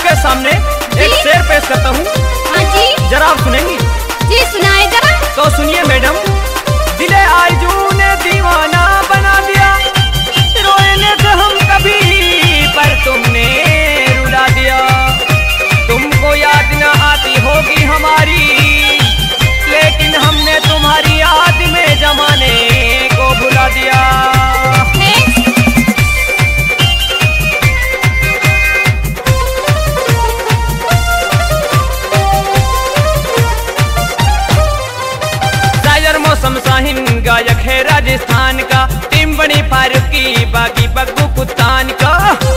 आपके सामने एक शेर पेश करता हूँ। हाँ जी। जरा आप सुनेंगी? जी सुनाए जरा। तो सुनिए मैडम। दिले आरज़ू ने दीवाना बना दिया, रोए न थे हम कभी पर तुमने रुला दिया। तुमको याद न आती होगी हमारी, लेकिन हमने तुम्हारी याद में जमाने को भुला दिया। मौसम साहिन गायक है राजस्थान का, टीम बनी फारूकी बाकी बग्गू कुत्तान का।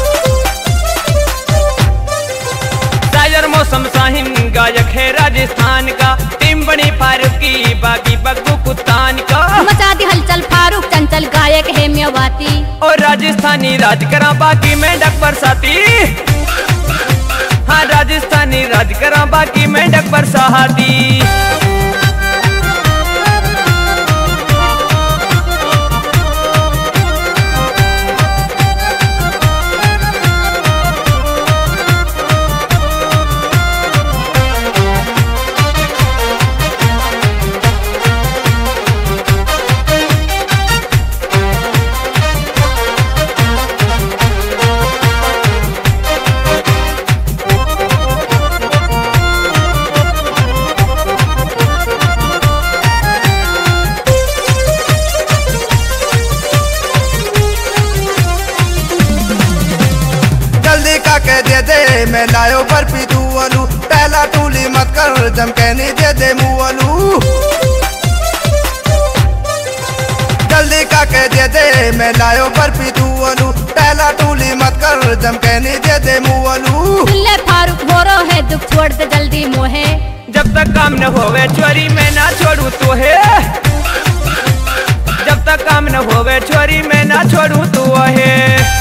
शायर मौसम साहिन गायक है राजस्थान का, टीम बनी फारूकी बाकी बग्गू कुत्तान का। मचा दी हलचल फारूक चंचल गायक है मेवाती, और राजस्थानी राज करा बाकी में डक बरसाती। हाँ राजस्थानी राज करा बाकी में डक बरसाती। दे दे मैं लायो बर्फी तू अलू, पहला टूली मत कर जम कहनी दे दे मुँह। जल्दी का कह दे मैं लायो बर्फी तू अलू, पहला टूली मत कर जम कहनी दे दे मुँह। फारूक बोरो है दुख छोड़ दे जल्दी मोहे, जब तक काम न होवे चोरी मैं ना छोड़ू तो है। जब तक काम न होवे चोरी मैं ना छोड़ू तो है।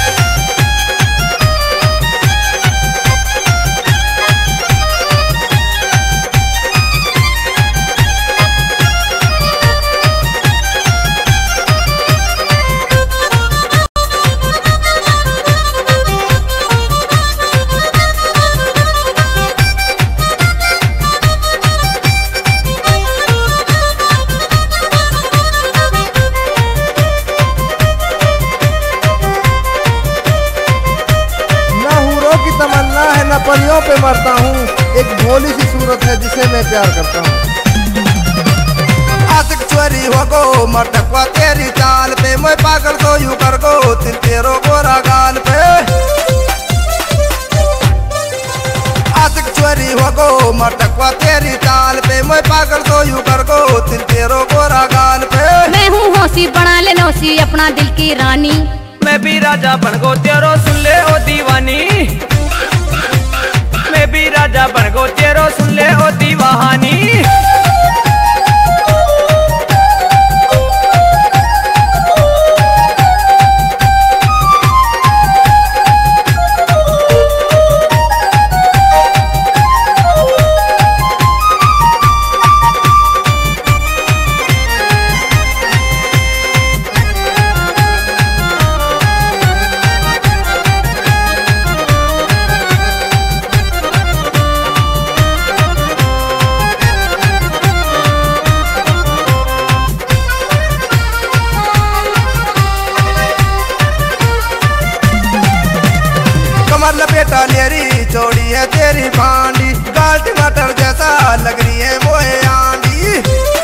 परियों पे मरता हूँ, एक भोली सी सूरत है जिसे मैं प्यार करता हूँ। आशिक चोरी हो गो मटकवा तेरी चाल पे, मैं पागल तो यूं कर गो तिल तेरो गोरा गाल पे। आशिक चोरी हो गो मटकवा तेरी चाल पे, मैं पागल तो यूं कर गो तिल तेरो गोरा गाल पे। मैं हूँ होशी बना ले नौसी अपना दिल की रानी, मैं भी राजा बन गो तेरो सुन ले ओ दीवानी। मैं भी राजा बन गो तेरो सुन ले ओ दीवानी। लपेटा लेरी चौड़ी है तेरी भांडी, गाल टमाटर जैसा लग रही है मोए आंडी।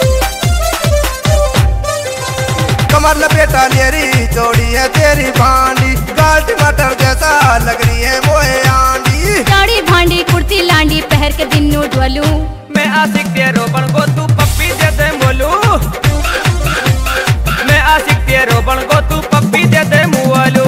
कमर लपेटा लेरी चौड़ी है तेरी भांडी, गाल टमाटर जैसा लग रही है मोए आंडी। साड़ी भांडी कुर्ती लांडी पहर के दिन नू ढोलू, मैं आशिक तेरो बन गो तू पप्पी दे दे मोलू। मैं आशिक तेरो बन गो तू पप्पी दे दे मुआलू।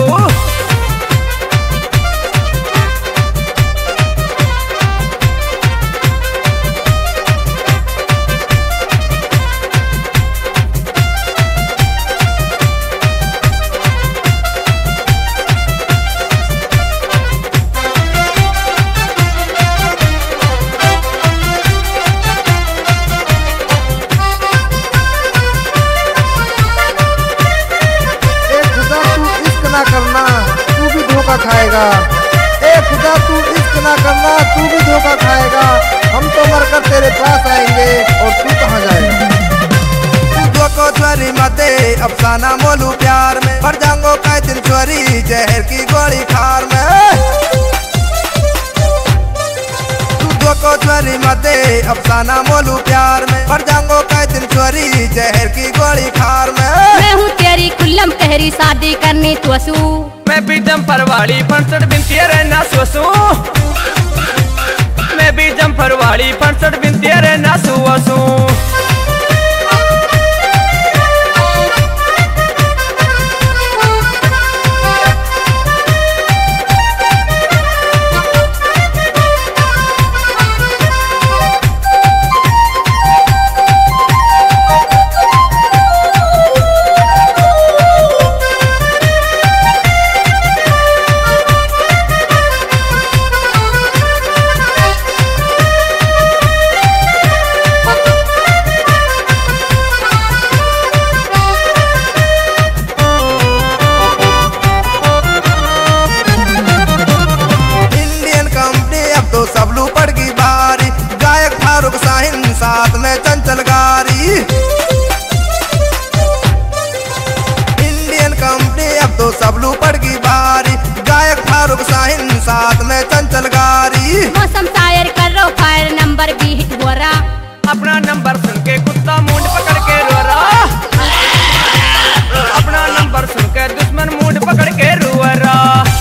खाएगा। ए खुदा तू इश्क ना करना, तू भी धोखा खाएगा। हम तो मरकर तेरे पास आएंगे और तू कहाँ जाएगा। तू को चोरी मत दे, अफसाना मोलू प्यार में, पर जाऊंगो कै दिन चोरी जहर की गोली खार में। तू को चोरी मत दे, अफसाना मोलू प्यार में, पर जाऊंगो कै दिन चोरी जहर की गोली खार में। मैं हूँ तेरी खुल्लम कहरी, शादी करनी तुसू। मैं भी जम्पर वाली फंसठ बिनती रहना सोसू। मैं भी जम्पर वाली फंसठ बिनती रहना सोसू। साथ में चंचल गारी, इंडियन कंपनी अब तो सबलू पड़ गई भारी। गायक फारूक शाहीन साथ में चंचल गारी। मौसम शायर कर रो फायर, नंबर भी हिट हो रहा। अपना नंबर सुन के कुत्ता मूड पकड़ के रो रहा। अपना नंबर सुन के दुश्मन मूड पकड़ के रो रहा।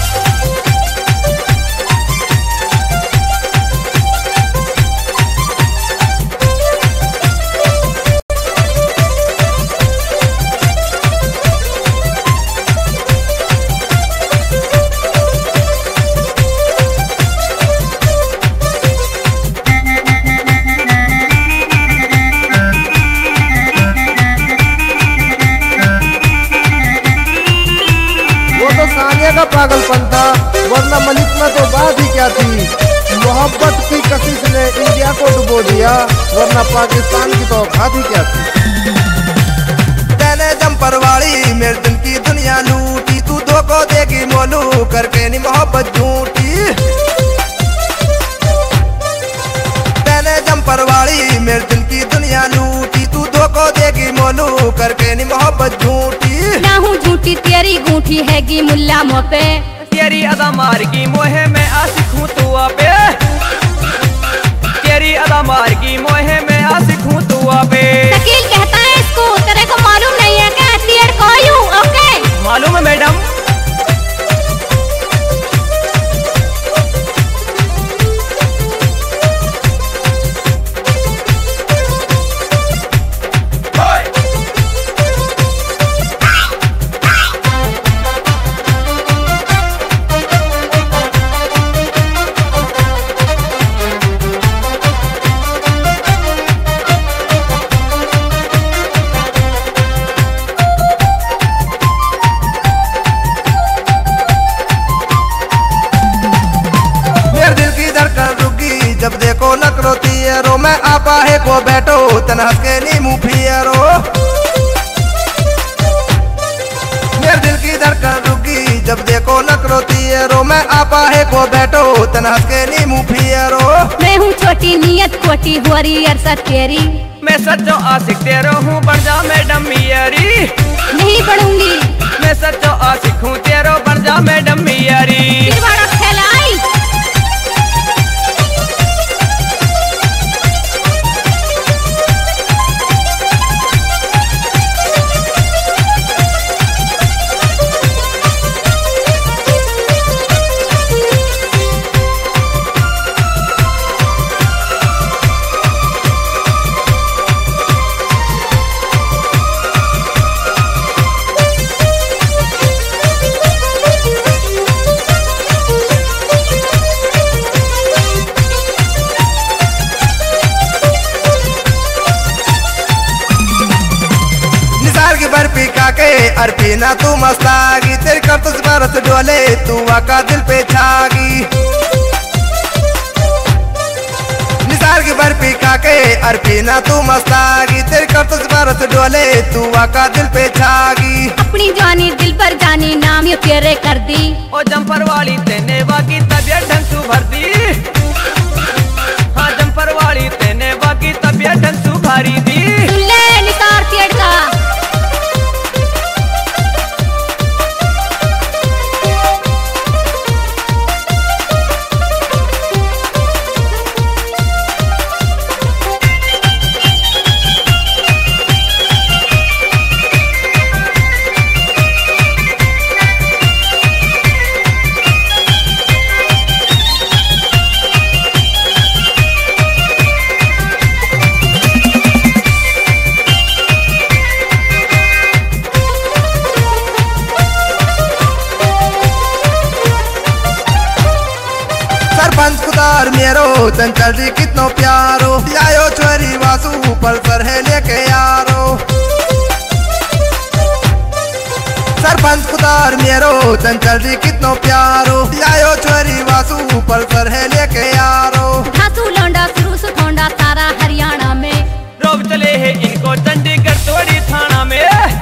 का पागलपन था, वरना मलिक में तो बात ही क्या थी। मोहब्बत की कशिश ने इंडिया को डुबो दिया, वरना पाकिस्तान की तो औकात ही क्या थी। तेने जम्पर वाली मेरे दिल की दुनिया लूटी, तू धोखो देगी मोलू करके नी मोहब्बत झूठी। तेने जम्पर वाली मेरे दिल की दुनिया लूटी, तू धोखो देगी मोलू करके नी मोहब्बत झूठी। ना हूँ झूठी तेरी गूंठी हैगी मुल्ला मोपे, तेरी अदा मार की मोहे में आशिक हूँ तू आपे। तेरी अदा मार की मोहे में आशिक हूँ तू आपे। शकील कहता है इसको, तेरे को मालूम नहीं है क्या? Clear call you okay. मालूम है मैडम। जब देखो नकरो तियरो, मैं आपा है को बैठो तन हंस के नीमू फियरो। मेरे दिल की धड़कन रुकी जब देखो नकरो तियरो, मैं आपा है को बैठो तन हंस के नीमू फियरो। मैं हूँ छोटी नियत खोटी हो रही अरसा तेरी, मैं सच्चो आशिक तेरो हूँ बन जा मैडम मियारी। नहीं बढ़ूंगी मैं सच्चो आशिक हूँ तेरो बन जा मैडम मियारी। बर्फी खाके अरफी ना तू मस्तागी, तेरे करतूत बरस डोले तू आका दिल पे छागी। निसार की बर्फी खाके अरफीना तू मस्तागी, तेरे कर्तुस बरस डोले तू आका दिल पे छागी। अपनी जानी दिल पर जानी नाम ये तेरे कर दी। ओ जंपर वाली तेने बाकी तबियत ढंग से भर दी। हाँ जंपर वाली तेने बाकी तबियत ढंग से भरी दी। सुन ले निसार थिएटर का। सरपंच खुदार मेरो चंचल जी कितनो प्यारो, आयो छोरी वासु पर सर है लेके यारो। सरपंच खुदार मेरो चंचल जी कितनो प्यारो, आयो छोरी वासु पर सर है लेके यारो। धासू लौंडा शुरू से ठोंडा सारा हरियाणा में। रोब चले है इनको चंडीगढ़ तोड़ी थाना में।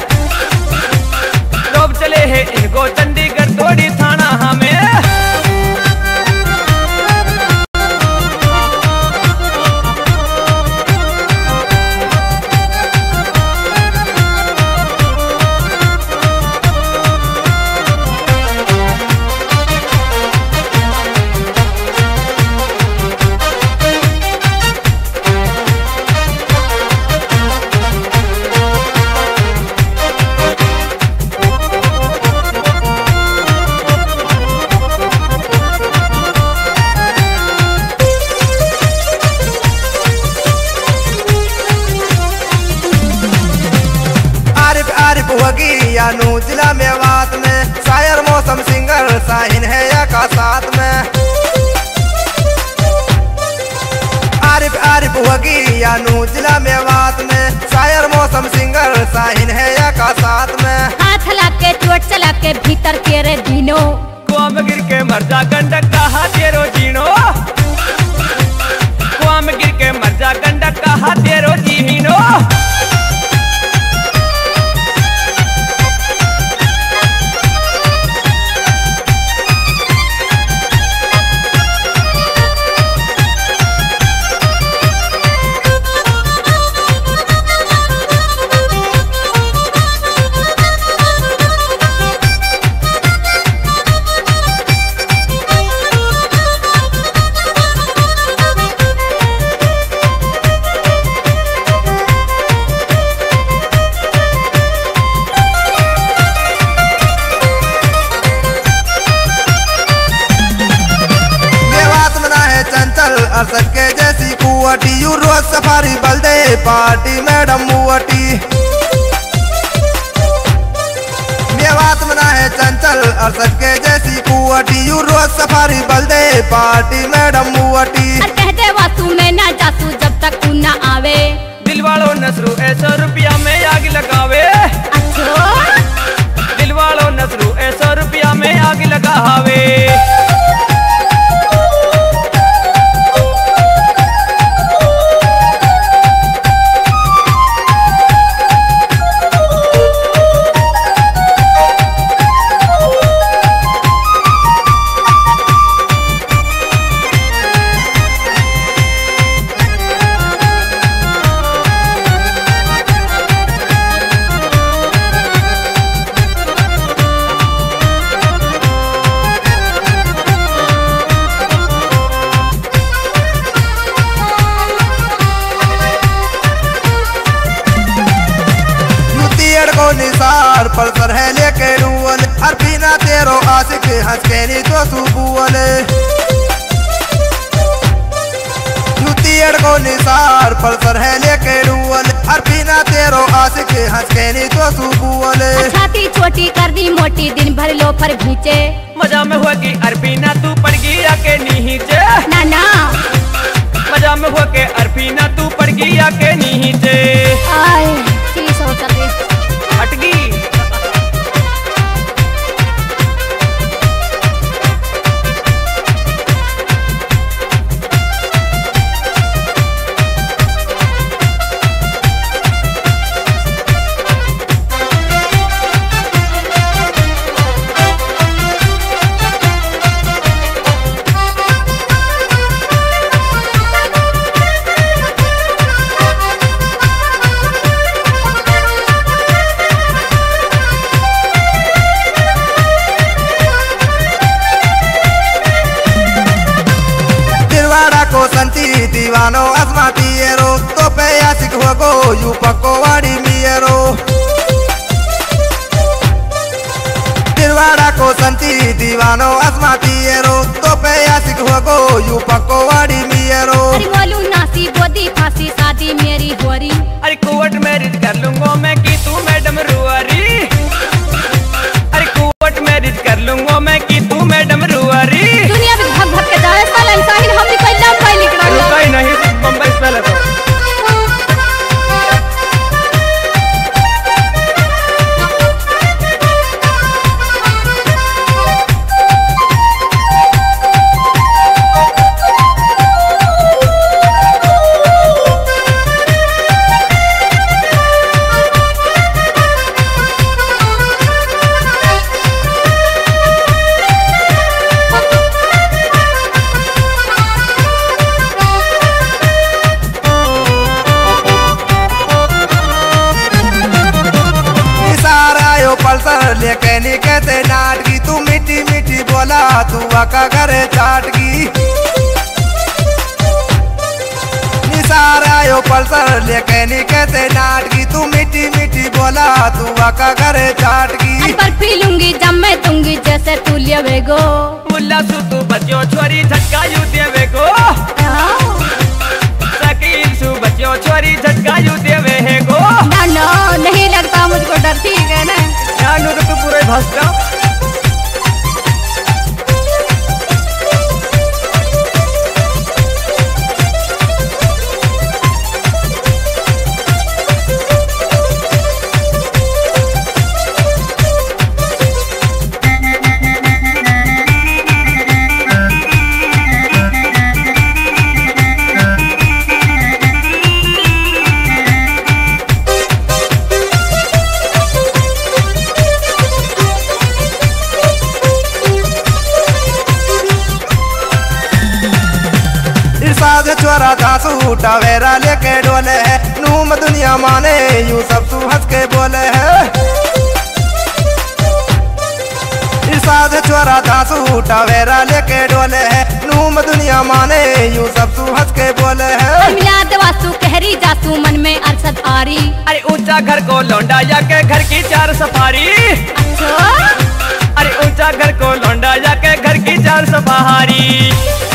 रोब चले है इनको चंडीगढ़ तोड़ी थाना हमें। होगी यानू जिला मेवात में, शायर मौसम सिंगर साहिन है या का साथ में। आरिफ आरिफ होगी यानू जिला मेवात में, शायर मौसम सिंगर साहिन है या का साथ में। हाथ ला के चोट चला के भीतर के रे दीनो। कुआं में गिर के मर जा गंडक कहा तेरो जीनो। कुआं में गिर के मर जा गंडक कहा तेरो जीनो। अरसद के जैसी कुवटी, यू रोज सफारी बलदे पार्टी मैडम मुवटी। मेवात मना है चंचल अरसद के जैसी कुवटी, यू रोज सफारी बलदे पार्टी मैडम मुवटी। कहते वासु में ना जासू जब तक तू ना आवे। दिल वालों नसरू 100 रुपया में आग लगावे। अच्छा दिल वालों नसरू 100 रुपया में आग लगावे। निसार पर सर है लेके रूवल, अरफीना तेरो आशिक हंस के नी तो सुबुअल। को निसार पर सर है लेके रूवल, अरफीना तेरो आशिक हंस के नी तो सुबुअल। छाती छोटी कर दी मोटी दिन भर लो पर घींचे। मजा में हुआ कि अरफीना तू पड़ गई आके नीचे। ना ना मजा में हुआ के अरफीना तू पड़ गई आके नीचे। आए चीज हो सके हट गई। दीवानो आसमाती रो तो पे आशिक हो गो यू पक्को वाड़ी मियरो दिलवाड़ा को संती दीवानो आसमाती रो तो पे आशिक हो गो यू पक्को वाड़ी मियरो अरे मालूम नासी बोदी फांसी शादी मेरी होरी अरे कोर्ट मैरिज कर लूंगा मैं की तू मैडम रुआरी। अरे कोर्ट मैरिज कर लूंगा मैं की तू मैडम रुआरी। दुनिया में भग भग के जाए साला इंसान हम भी पहला पहले निकल कहीं नहीं बम्बई से पहले तो पल्सर लेके नहीं कहते नाटकी तू मीठी मीठी बोला तू आका करे चाटकी निसारा यो पल्सर लेके नहीं कहते नाटकी तू मीठी मीठी बोला तू आका करे चाटकी बर्फी लूंगी जब मैं दूंगी जैसे तू लेवे गो मुल्ला सु तू बच्चों छोरी झटका यू देवे गो शकील सु बच्चों छोरी झटका यू देवे है गो ना नहीं लगता मुझको डर ठीक है ना जानू तो तू पूरे भस्ता चोरा धासू टावेरा लेके डोले है नूम दुनिया माने यू सब तू हंस के बोले है इरशाद चोरा धासू टावेरा लेके डोले है नूम दुनिया माने यू सब तू हंस के बोले है मिलाद वासु कहरी जासू मन में अरसद आरी। अरे ऊंचा घर को लौंडा जाके घर की चार सफारी। अच्छा अरे ऊंचा घर को लौंडा जाके घर की चार सफारी।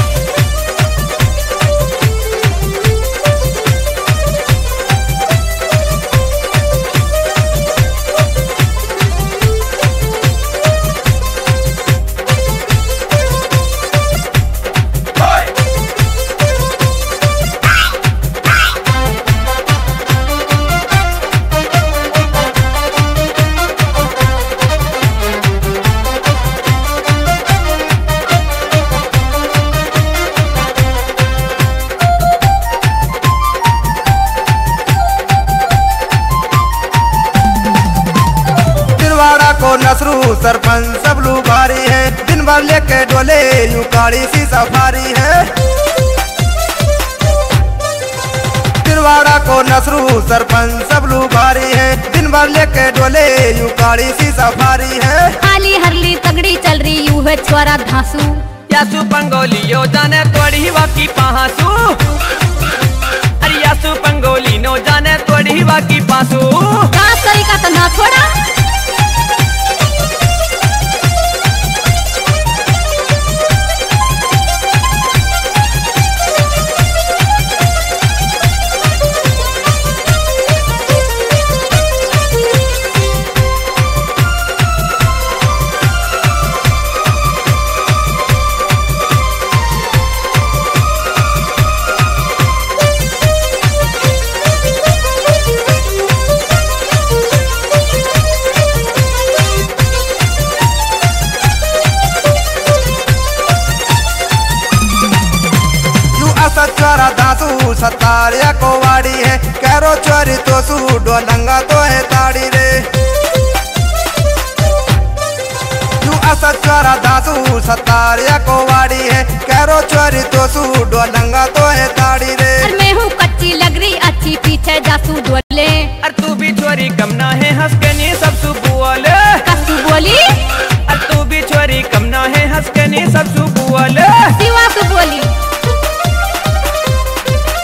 को नसरू सरपंच सब लोग भारी है दिन भर लेके डोले यू काली सी सफारी है तिरवाड़ा को नसरू सरपंच सब लोग भारी है दिन भर लेके डोले यू काली सी सफारी है खाली हरली तगड़ी चल रही यू है छोरा धांसू यासु पंगोली यो जाने तोड़ी वाकी पहासू। अरे यासु पंगोली नो जाने तोड़ी वाकी पासू का तो ना छोड़ा चोरा दासू सतारिया को वाड़ी है कैरो चोरी तो सूडो नंगा तो है ताड़ी रे यू असत चोरा दासू सतारिया को वाड़ी है कैरो चोरी तो सूडो नंगा तो है ताड़ी रे मैं हूँ कच्ची लग रही अच्छी पीछे जासू डोले अरे तू भी छोरी कम ना है हंस के नी सब सु बोले कसू बोली अरे तू भी छोरी कम ना है हंस के नी सब सु बोले शिवा को बोली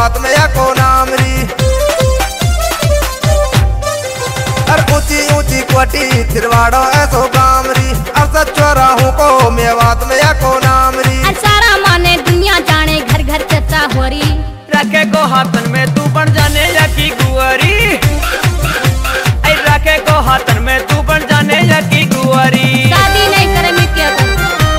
मेवात में या को नामरी। और ऊंची ऊंची कोटी तिरवाड़ो ऐसो गामरी। और सचोरा हूँ को मेवात में या को नामरी। और सारा माने दुनिया जाने घर घर चर्चा हो रही। रखे को हाथन में तू बन जाने या की गुआरी। ऐ रखे को हाथन में तू बन जाने या की गुआरी। शादी नहीं करे मैं क्या करूं?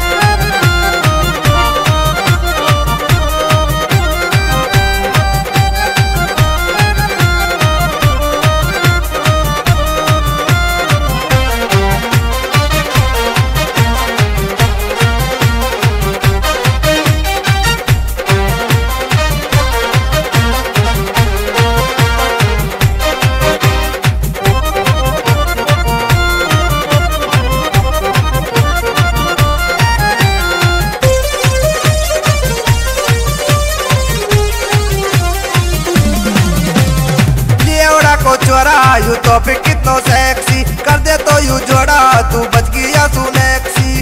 यू तो फिर कितनो सेक्सी कर दे तो यू जोड़ा तू बच गया सुनेक्सी।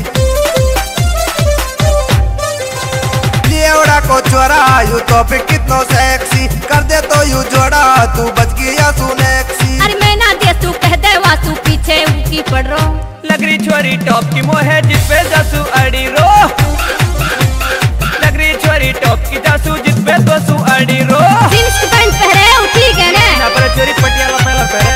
लियोड़ा को चोरा यू तो फिर कितनो सेक्सी कर दे तो यू जोड़ा तू बच गया सुनेक्सी। अरे मैं ना दे तू कह दे वासु पीछे उनकी पड़ रो। लग रही छोरी टॉप की मोहे जिस पे जासू अड़ी रो। लग रही छोरी टॉप की जासू जिस पे दोसू अड़ी रो। जींस पैंट पहने उठी गए ने ना पर छोरी पटियाला पहला पहले।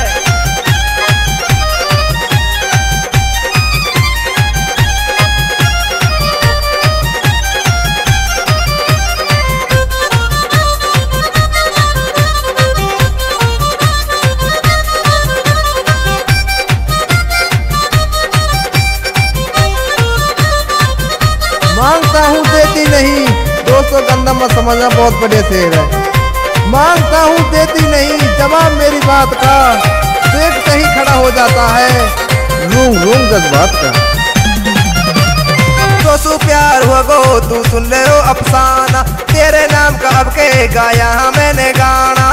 मांगता हूँ देती नहीं। दोस्तों गंदा मत समझना, बहुत बड़े शेर है। मांगता हूँ देती नहीं, जवाब मेरी बात का पेट कहीं खड़ा हो जाता है रूम रूम जज्बात का। दोस्तों प्यार हुआ गो तू सुन ले रो अफसाना। तेरे नाम का अब के गाया मैंने गाना।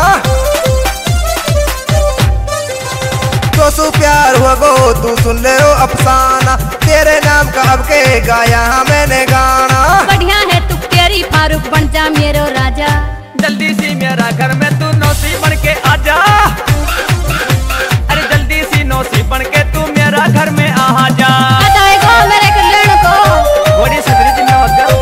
दोस्तों प्यार हुआ गो तू सुन ले रो अफसाना। तेरे नाम का अब के गाया मैंने गाना। बढ़िया है तू तेरी फारूक बन जा मेरो राजा। जल्दी सी मेरा घर में तू नौसी बन के आजा। अरे जल्दी सी नौसी बन के तू मेरा घर में आ जा। बताएगा मेरे कल्याण को बड़ी सगरी जिम्मेवार कर।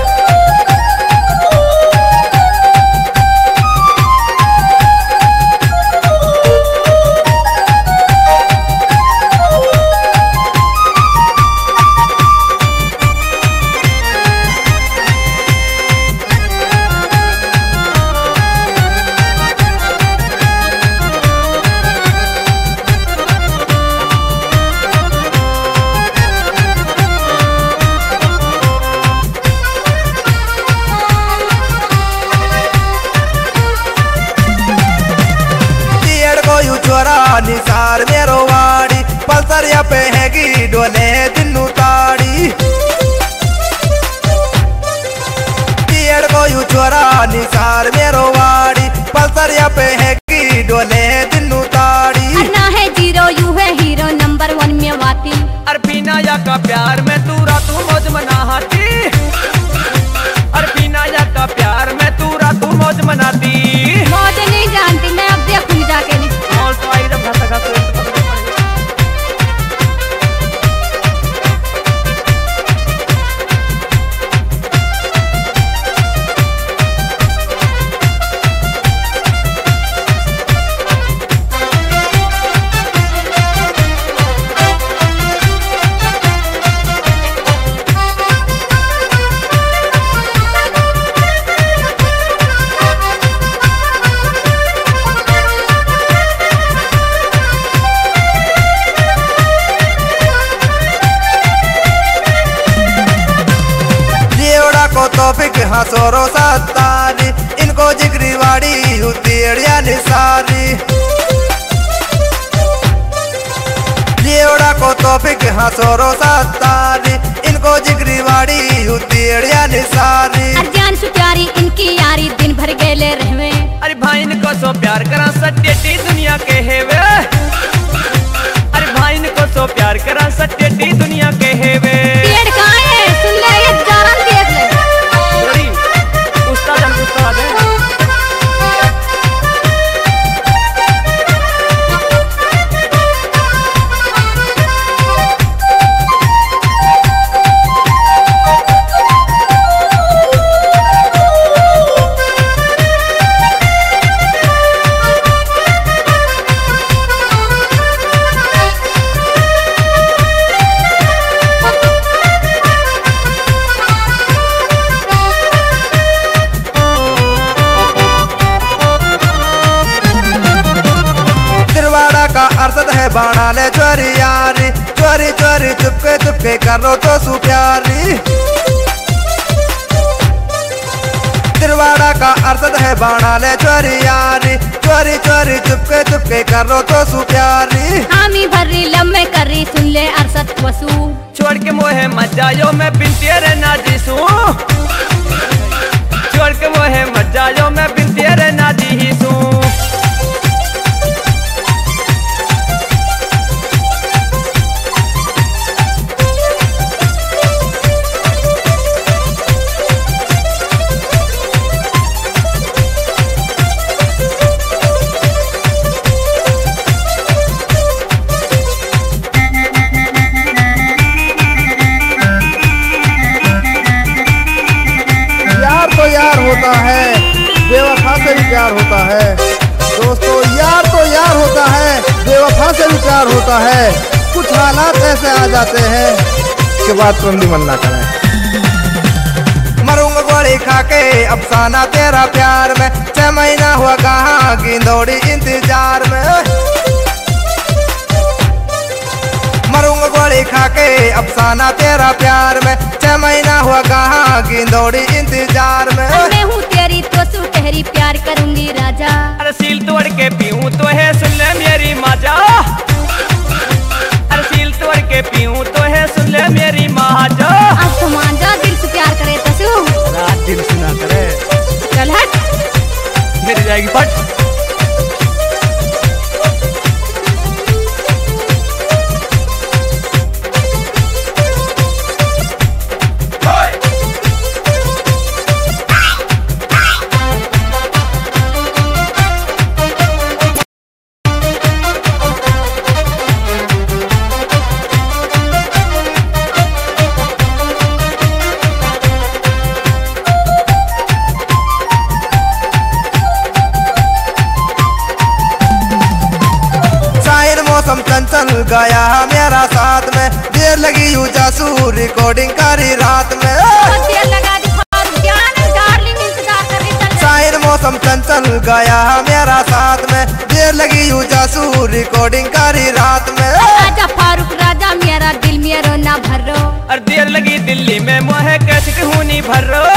निसार मेरो वाड़ी पल्सर या पे हैगी डोले दिन्नू ताड़ी। टीएड को यू छोरा निसार मेरो वाड़ी पल्सर या पे हैगी डोले दिन्नू ताड़ी। ना है जीरो यू है हीरो नंबर 1 में वाती। अरफीना या का प्यार में तू रातों मौज मनाती। अरफीना या का प्यार में तू रातों मौज मनाती। मौज नहीं जानती मैं, अब देखूंगी जाके नहीं। और तो आई एकदम घासा घासा तोफिक हंसोरो सत्तारी इनको जिगरी वाड़ी उतीड़िया निसारी। लियोड़ा को तोफिक हंसोरो सत्तारी इनको जिगरी वाड़ी उतीड़िया निसारी। जान सुप्यारी इनकी यारी दिन भर गेले रहवे। अरे भाई इनको सो प्यार करा सट्टेटी दुनिया के हेवे। अरे भाई इनको सो प्यार करा सट्टेटी दुनिया के हेवे। पेड़ कहाँ है सुन ले ये जान देख ले। उस्ताद बाणा ले चोरी यारी, चोरी चोरी चुपके चुपके करो तो सु प्यारी। तिरवाड़ा का अरसद है बाणा ले चोरी यारी, चोरी चोरी चुपके चुपके करो तो सु प्यारी। हामी भर्री लम्बे करी सुन ले अरसद वसू, छोड़ के मोहे मत जायो मैं बिन तेरे ना जीसू, छोड़ के मोहे मत जायो मैं बिन तेरे ना जीसू। यार होता है, बेवफा से भी प्यार होता है दोस्तों, यार तो यार होता है, बेवफा से भी प्यार होता है। कुछ हालात ऐसे आ जाते हैं कि बात सुन भी मन ना करें। मरूंगा गोली खा के अफसाना तेरा प्यार में, 6 महीना हुआ कहाँ गिंदौड़ी इंतजार में। मरूंगा गोली खा के अफसाना तेरा प्यार में, 6 महीना हुआ कहाँ गिंदौड़ी इंतजार में। मैं हूँ तेरी तो सु ठहरी प्यार करूंगी राजा, अरे सील तोड़ के पीऊं तो है सुन ले मेरी माजा, अरे सील तोड़ के पीऊं तो है सुन ले मेरी माजा। अब तो मांझा दिल से प्यार करे तसु, रात दिन सुना करे चल हट गिर जाएगी फट। मौसम चंचल गया मेरा साथ में, देर लगी यू जासू रिकॉर्डिंग करी रात में। देर लगा दी डार्लिंग इंतजार कर रही चल। शायर मौसम चंचल गया मेरा साथ में, देर लगी यू जासू रिकॉर्डिंग करी रात में। राजा फारूक राजा मेरा दिल मेरो ना भरो, और देर लगी दिल्ली में मोहे कैसे हूँ नहीं भर रो,